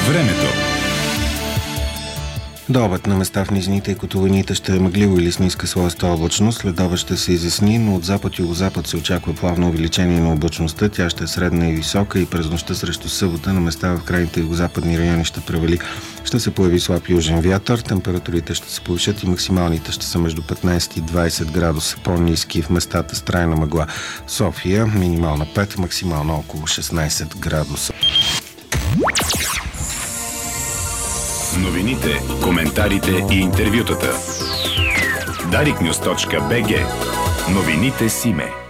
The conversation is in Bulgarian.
Времето. До обед на места в низините и котловините ще е мъгливо или с ниска слоеста облачност. Следобед ще се изясни, но от запад и югозапад се очаква плавно увеличение на облачността. Тя ще е средна и висока и през нощта срещу събота на места в крайните югозападни райони ще превали. Ще се появи слаб южен вятър. Температурите ще се повишат и максималните ще са между 15 и 20 градуса. По-ниски в местата с трайна мъгла. София минимална 5, максимално около 16 градуса. Новините, коментарите и интервютата. Dariknews.bg. Новините Симе.